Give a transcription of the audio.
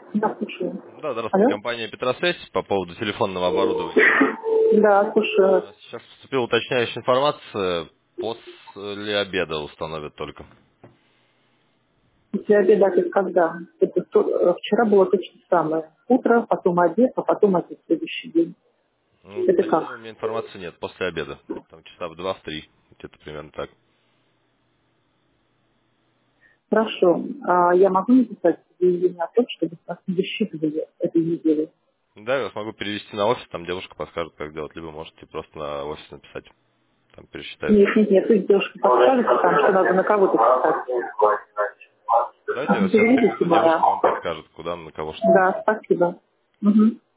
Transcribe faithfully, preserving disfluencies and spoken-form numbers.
Да, слушаю. Да, здравствуйте, Алло? компания Петросвязь по поводу телефонного оборудования. Да, слушаю. А, Сейчас поступила уточняющая информация, после обеда установят только. После обеда это когда? Это то- э, вчера было точно самое. Утро, потом обед, а потом опять следующий день. Ну, Это точнее, у как? меня информации нет, после обеда. Там часа в два, в три, где-то примерно так. Хорошо. А я могу написать заявление о том, чтобы нас не засчитывали этой недели? Да, я вас могу перевести на офис, там девушка подскажет, как делать, либо можете просто на офис написать, там пересчитают. Нет, нет, нет, пусть девушка подскажет, там, что надо на кого-то писать. Давайте я вас сейчас Переведите переведу, девушка меня. вам подскажет, куда, на кого что. Да, спасибо. Угу.